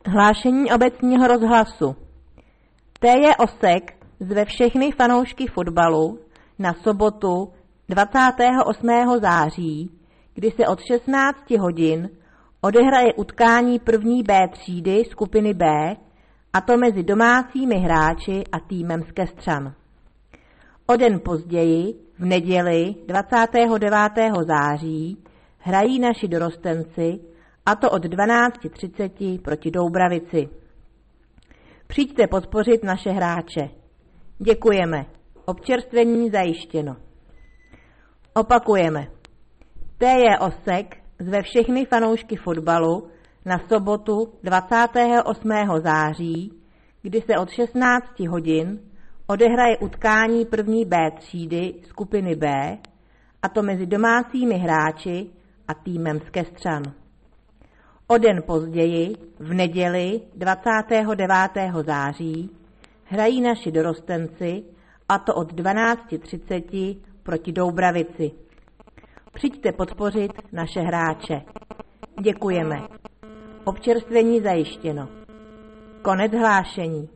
Hlášení obecního rozhlasu. T.J. Osek zve všechny fanoušky fotbalu na sobotu 28. září, kdy se od 16 hodin odehraje utkání první B třídy skupiny B, a to mezi domácími hráči a týmem z Kestřan. O den později, v neděli 29. září, hrají naši dorostenci, a to od 12:30 proti Doubravici. Přijďte podpořit naše hráče. Děkujeme. Občerstvení zajištěno. Opakujeme. T.J. Osek zve všechny fanoušky fotbalu na sobotu 28. září, kdy se od 16 hodin odehraje utkání první B třídy skupiny B, a to mezi domácími hráči a týmem z Kestřan. O den později, v neděli 29. září, hrají naši dorostenci, a to od 12:30 proti Doubravici. Přijďte podpořit naše hráče. Děkujeme. Občerstvení zajištěno. Konec hlášení.